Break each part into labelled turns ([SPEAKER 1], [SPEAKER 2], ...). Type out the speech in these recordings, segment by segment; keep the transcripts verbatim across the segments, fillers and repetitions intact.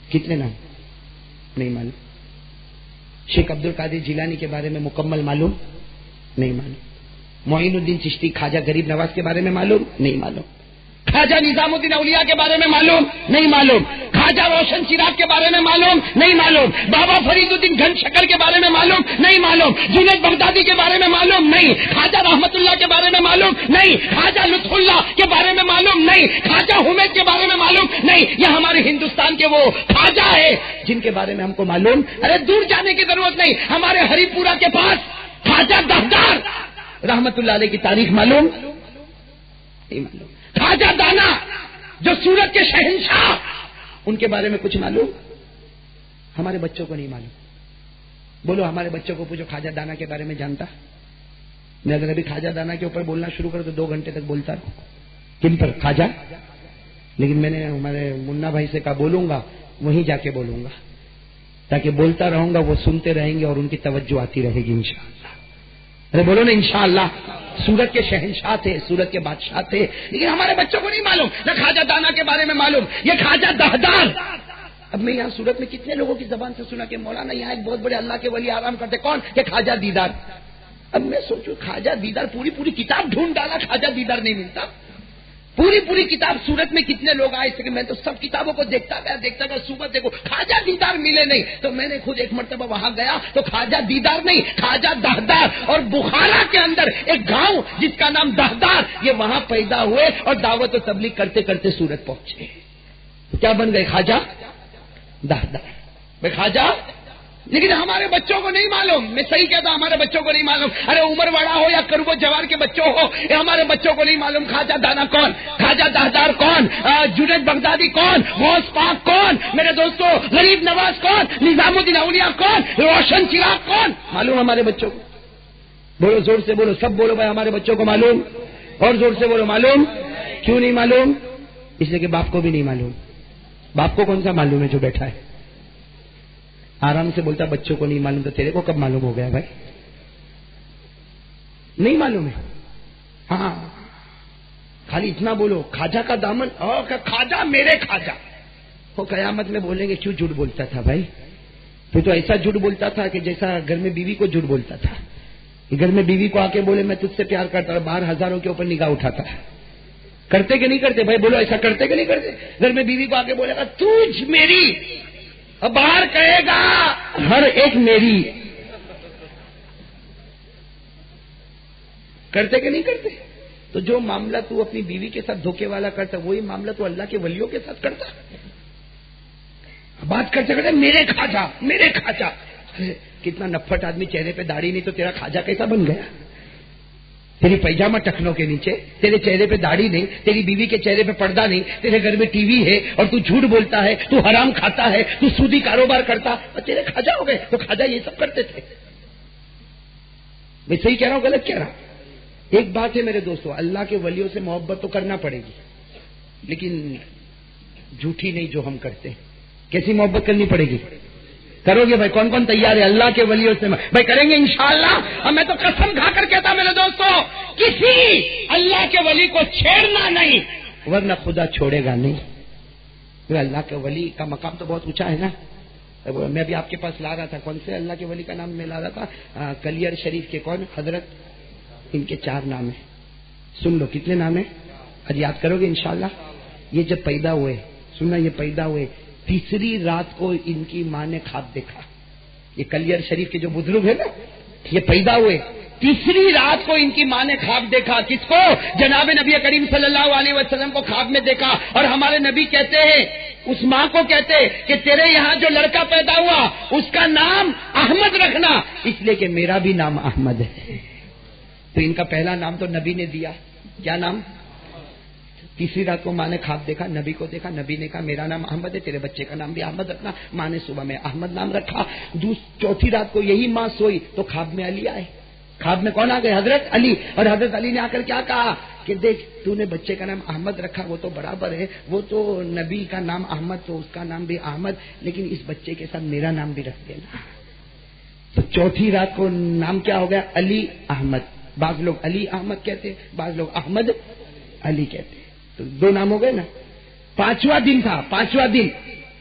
[SPEAKER 1] کتنے نام نہیں معلوم. شیخ عبد القادر جیلانی کے بارے میں مکمل معلوم نہیں معلوم. معین الدین چشتی خواجہ غریب نواز کے بارے میں معلوم نہیں معلوم. خواجہ نظام الدین اولیاء کے بارے میں معلوم نہیں معلوم. خواجہ روشن چراغ کے بارے میں معلوم نہیں معلوم. بابا فرید الدین گھن شکر کے بارے میں معلوم نہیں معلوم. جنید بغدادی کے بارے میں معلوم نہیں. خواجہ رحمت اللہ کے بارے میں معلوم نہیں. خواجہ لطف اللہ کے بارے میں معلوم نہیں. خواجہ حمید کے بارے میں معلوم نہیں. یہ ہمارے ہندوستان کے وہ خواجہ ہے جن کے بارے میں ہم کو معلوم. ارے دور جانے کی ضرورت نہیں. ہمارے ہری پورا کے پاس خواجہ دہدار رحمت اللہ علیہ کی تاریخ معلوم نہیں معلوم. خواجہ دانا جو سورت کے شہنشاہ ان کے بارے میں کچھ معلوم. ہمارے بچوں کو نہیں معلوم. بولو ہمارے بچوں کو پوچھو خواجہ دانا کے بارے میں جانتا؟ میں اگر ابھی خواجہ دانا کے اوپر بولنا شروع کروں تو دو گھنٹے تک بولتا رہوں. کن پر؟ خواجہ. لیکن میں نے ہمارے منا بھائی سے کہا بولوں گا وہیں جا کے بولوں گا تاکہ بولتا رہوں گا وہ سنتے رہیں گے اور ان کی توجہ آتی رہے گی انشاءاللہ. ارے بولو نا انشاءاللہ. سورت کے شہنشاہ تھے, سورت کے بادشاہ تھے, لیکن ہمارے بچوں کو نہیں معلوم. نہ خواجہ دانا کے بارے میں معلوم. یہ خواجہ دہدار. اب میں یہاں سورت میں کتنے لوگوں کی زبان سے سنا کہ مولانا یہاں ایک بہت بڑے اللہ کے ولی آرام کرتے. کون؟ کہ خواجہ دیدار. اب میں سوچوں خواجہ دیدار, پوری پوری کتاب ڈھونڈ ڈالا, خواجہ دیدار نہیں ملتا. پوری پوری کتاب سورت میں کتنے لوگ آئے تھے کہ میں تو سب کتابوں کو دیکھتا گیا دیکھتا گیا صبح دیکھو خواجہ دیدار ملے نہیں. تو میں نے خود ایک مرتبہ وہاں گیا تو خواجہ دیدار نہیں خواجہ دہدار. اور بخارا کے اندر ایک گاؤں جس کا نام دہدار, یہ وہاں پیدا ہوئے اور دعوت و تبلیغ کرتے کرتے سورت پہنچے. کیا بن گئے؟ خواجہ دہدار. بھائی خواجہ. لیکن ہمارے بچوں کو نہیں معلوم. میں صحیح کہتا ہوں, ہمارے بچوں کو نہیں معلوم. ارے عمر وڑا ہو یا کربو جوار کے بچوں ہو, یہ ہمارے بچوں کو نہیں معلوم خواجہ دانا کون, خواجہ دہدار کون, جنید بغدادی کون, غوث پاک کون, میرے دوستوں غریب نواز کون, نظام الدین اولیاء کون, روشن چراغ کون. معلوم ہمارے بچوں کو؟ بولو زور سے بولو, سب بولو بھائی ہمارے بچوں کو معلوم. اور زور سے بولو معلوم. کیوں نہیں معلوم؟ اس لیے کہ باپ کو بھی نہیں معلوم. باپ کو کون سا معلوم ہے جو بیٹھا ہے؟ آرام سے بولتا بچوں کو نہیں معلوم تو تیرے کو کب معلوم ہو گیا بھائی؟ نہیں معلوم ہے. ہاں خالی اتنا بولو خواجہ کا دامن, اور خواجہ میرے خواجہ. وہ قیامت میں بولیں گے کیوں جھوٹ بولتا تھا بھائی؟ تو تو ایسا جھوٹ بولتا تھا کہ جیسا گھر میں بیوی کو جھوٹ بولتا تھا. گھر میں بیوی کو آ کے بولے میں تجھ سے پیار کرتا اور باہر ہزاروں کے اوپر نگاہ اٹھاتا ہے. کرتے کہ نہیں کرتے بھائی؟ بولو ایسا کرتے کہ نہیں کرتے؟ گھر میں بیوی کو آ کے بولے گا تجھ میری, اور باہر کہے گا ہر ایک میری. کرتے کہ نہیں کرتے؟ تو جو معاملہ تو اپنی بیوی کے ساتھ دھوکے والا کرتا وہی معاملہ تو اللہ کے ولیوں کے ساتھ کرتا. بات کرتے کرتے میرے خواجہ میرے خواجہ. کتنا نفٹ آدمی, چہرے پہ داڑھی نہیں تو تیرا خواجہ کیسا بن گیا؟ تیری پیجامہ ٹکنوں کے نیچے, تیرے چہرے پہ داڑھی نہیں, تیری بیوی کے چہرے پہ پردہ نہیں, تیرے گھر میں ٹی وی ہے اور تو جھوٹ بولتا ہے, تو حرام کھاتا ہے, تو سودی کاروبار کرتا, اور تیرے خواجہ ہو گئے. تو خواجہ یہ سب کرتے تھے. میں صحیح کہہ رہا ہوں غلط کہہ رہا ہوں؟ ایک بات ہے میرے دوستو, اللہ کے ولیوں سے محبت تو کرنا پڑے گی, لیکن جھوٹی نہیں جو ہم کرتے ہیں. کیسی محبت کرنی پڑے گی؟ کرو گے بھائی؟ کون کون تیار ہے اللہ کے ولیوں سے؟ بھائی کریں گے انشاءاللہ. اور میں تو قسم کھا کر کہتا میرے دوستو, کسی اللہ کے ولی کو چھیڑنا نہیں, ورنہ خدا چھوڑے گا نہیں. اللہ کے ولی کا مقام تو بہت اونچا ہے نا. میں بھی آپ کے پاس لا رہا تھا, کون سے اللہ کے ولی کا نام میں لا رہا تھا؟ کلیئر شریف کے کون حضرت, ان کے چار نام ہیں. سن لو کتنے نام ہیں, آج یاد کرو گے انشاءاللہ. یہ جب پیدا ہوئے, سننا, یہ پیدا ہوئے تیسری رات کو ان کی ماں نے خواب دیکھا. یہ کلیئر شریف کے جو بزرگ ہیں نا, یہ پیدا ہوئے تیسری رات کو ان کی ماں نے خواب دیکھا. کس کو؟ جناب نبی کریم صلی اللہ علیہ وسلم کو خواب میں دیکھا. اور ہمارے نبی کہتے ہیں, اس ماں کو کہتے کہ تیرے یہاں جو لڑکا پیدا ہوا اس کا نام احمد رکھنا, اس لیے کہ میرا بھی نام احمد ہے. تو ان کا پہلا نام تو نبی نے دیا. کیا نام؟ تیسری رات کو ماں نے خواب دیکھا, نبی کو دیکھا, نبی نے کہا میرا نام احمد ہے, تیرے بچے کا نام بھی احمد رکھنا. ماں نے صبح میں احمد نام رکھا. چوتھی رات کو یہی ماں سوئی تو خواب میں علی آئے. خواب میں کون آ گئے؟ حضرت علی. اور حضرت علی نے آ کر کیا کہا کہ دیکھ تو نے بچے کا نام احمد رکھا, وہ تو برابر ہے, وہ تو نبی کا نام احمد تو اس کا نام بھی احمد, لیکن اس بچے کے ساتھ میرا نام بھی رکھ دینا. تو چوتھی رات کو نام کیا ہو گیا؟ علی احمد. بعض لوگ علی احمد کہتے, بعض لوگ احمد علی کہتے, تو دو نام ہو گئے نا. پانچواں دن تھا, پانچواں دن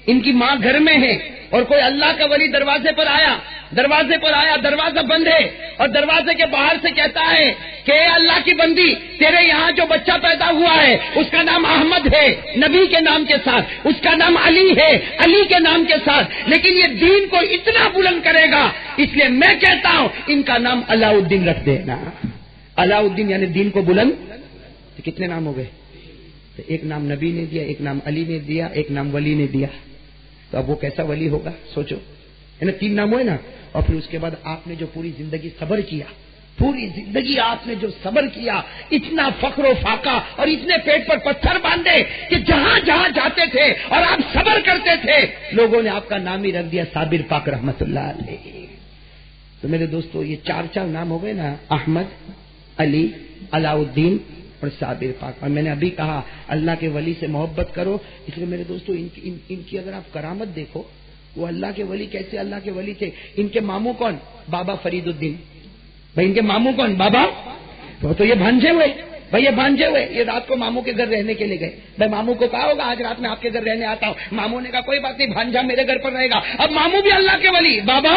[SPEAKER 1] ان کی ماں گھر میں ہے اور کوئی اللہ کا ولی دروازے پر آیا دروازے پر آیا دروازہ بند ہے اور دروازے کے باہر سے کہتا ہے کہ اے اللہ کی بندی، تیرے یہاں جو بچہ پیدا ہوا ہے اس کا نام احمد ہے نبی کے نام کے ساتھ، اس کا نام علی ہے علی کے نام کے ساتھ، لیکن یہ دین کو اتنا بلند کرے گا، اس لیے میں کہتا ہوں ان کا نام علاء الدین رکھ دینا۔ علاء الدین یعنی دین کو بلند۔ تو کتنے نام ہو گئے؟ تو ایک نام نبی نے دیا، ایک نام علی نے دیا، ایک نام ولی نے دیا۔ تو اب وہ کیسا ولی ہوگا سوچو، ہے نا؟ تین نام ہوئے نا۔ اور پھر اس کے بعد آپ نے جو پوری زندگی صبر کیا، پوری زندگی آپ نے جو صبر کیا، اتنا فخر و فاقہ اور اتنے پیٹ پر پتھر باندھے کہ جہاں جہاں جاتے تھے اور آپ صبر کرتے تھے، لوگوں نے آپ کا نام ہی رکھ دیا صابر پاک رحمت اللہ علیہ۔ تو میرے دوستو یہ چار چار نام ہو گئے نا، احمد، علی، علاء الدین اور صابر پاک۔ اور میں نے ابھی کہا اللہ کے ولی سے محبت کرو، اس لیے میرے دوستو ان کی, ان, ان کی اگر آپ کرامت دیکھو، وہ اللہ کے ولی کیسے اللہ کے ولی تھے۔ ان کے ماموں کون؟ بابا فرید الدین۔ بھائی ان کے ماموں کون؟ بابا، تو یہ بھانجے ہوئے، بھائی یہ بھانجے ہوئے، یہ رات کو ماموں کے گھر رہنے کے لیے گئے۔ بھائی ماموں کو کہا ہوگا آج رات میں آپ کے گھر رہنے آتا ہوں، ماموں نے کہا کوئی بات نہیں بھانجا میرے گھر پر رہے گا۔ اب ماموں بھی اللہ کے ولی، بابا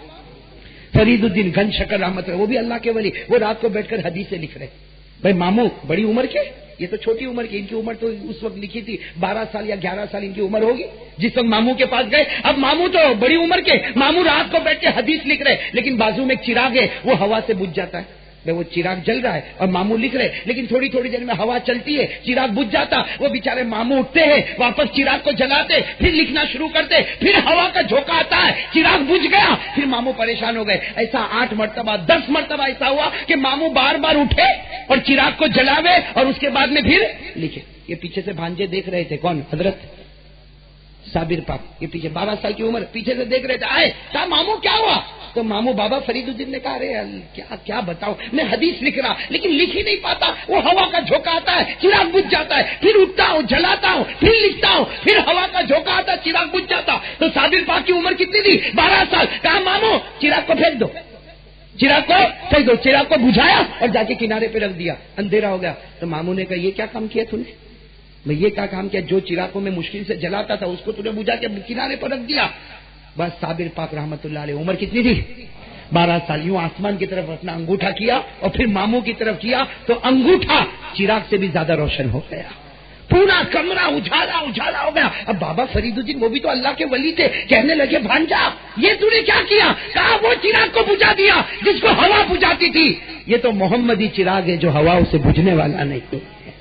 [SPEAKER 1] فرید الدین گن شکر رحمت اللہ وہ بھی اللہ کے ولی، وہ رات کو بیٹھ کر حدیثیں لکھ رہے۔ بھائی ماموں بڑی عمر کے، یہ تو چھوٹی عمر کی، ان کی عمر تو اس وقت لکھی تھی بارہ سال یا گیارہ سال ان کی عمر ہوگی جس وقت ماموں کے پاس گئے۔ اب ماموں تو بڑی عمر کے، ماموں رات کو بیٹھ کے حدیث لکھ رہے، لیکن بازو میں ایک چراغ ہے وہ ہوا سے بجھ جاتا ہے۔ وہ چراغ جل رہا ہے اور ماموں لکھ رہے، لیکن تھوڑی تھوڑی دیر میں ہوا چلتی ہے، چراغ بجھ جاتا، وہ بیچارے ماموں اٹھتے ہیں، واپس چراغ کو جلاتے، پھر لکھنا شروع کرتے، پھر ہوا کا جھونکا آتا ہے، چراغ بجھ گیا، پھر ماموں پریشان ہو گئے۔ ایسا آٹھ مرتبہ دس مرتبہ ایسا ہوا کہ ماموں بار بار اٹھے اور چراغ کو جلاوے اور اس کے بعد میں پھر لکھے۔ یہ پیچھے سے بھانجے دیکھ رہے تھے، کون؟ حضرت صابر پاک، یہ پیچھے بارہ سال کی عمر، پیچھے سے دیکھ رہے تھے، آئے کہا ماموں کیا ہوا؟ تو ماموں بابا فرید الدین نے کہا ارے کیا کیا بتاؤ، میں حدیث لکھ رہا لیکن لکھ ہی نہیں پاتا، وہ ہوا کا جھونکا آتا ہے، چراغ بجھ جاتا ہے، پھر اٹھتا ہوں جلاتا ہوں، پھر لکھتا ہوں، پھر ہوا کا جھونکا آتا ہے، چراغ بجھ جاتا۔ تو صابر پاک کی عمر کتنی تھی؟ بارہ سال۔ کہا ماموں چراغ کو پھینک دو، چراغ کو پھینک دو، چراغ کو بجھایا اور جا کے کنارے پہ رکھ دیا، اندھیرا ہو گیا۔ تو ماموں نے کہا یہ کیا کام کیا تو نے؟ میں یہ کیا کام کیا؟ جو چراغ کو میں مشکل سے جلاتا تھا اس کو تو نے بجھا کے کنارے پر رکھ دیا۔ بس صابر پاک رحمت اللہ علیہ عمر کتنی تھی؟ بارہ سال۔ یوں آسمان کی طرف اپنا انگوٹھا کیا اور پھر ماموں کی طرف کیا تو انگوٹھا چراغ سے بھی زیادہ روشن ہو گیا، پورا کمرہ اجالا اجالا ہو گیا۔ اب بابا فرید الدین وہ بھی تو اللہ کے ولی تھے، کہنے لگے بھانجا یہ تو نے کیا کیا؟ کہا وہ چراغ کو بجھا دیا جس کو ہوا بجھاتی تھی، یہ تو محمدی چراغ ہے جو ہوا اسے بجھنے والا نہیں۔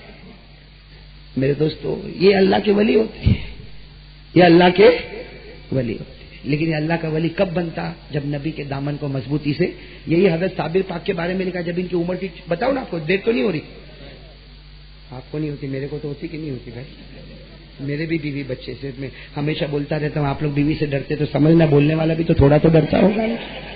[SPEAKER 1] میرے دوستو یہ اللہ کے ولی ہوتے ہیں، یہ اللہ کے ولی ہوتے ہیں۔ لیکن یہ اللہ کا ولی کب بنتا؟ جب نبی کے دامن کو مضبوطی سے، یہی حضرت صابر پاک کے بارے میں لکھا، جب ان کی عمر کی بتاؤ نا آپ کو، دیر تو نہیں ہو رہی؟ آپ کو نہیں ہوتی، میرے کو تو ہوتی کہ نہیں ہوتی بھائی؟ میرے بھی بیوی بچے سے میں ہمیشہ بولتا رہتا ہوں آپ لوگ بیوی سے ڈرتے تو سمجھنا بولنے والا بھی تو تھوڑا تو ڈرتا ہوگا نا۔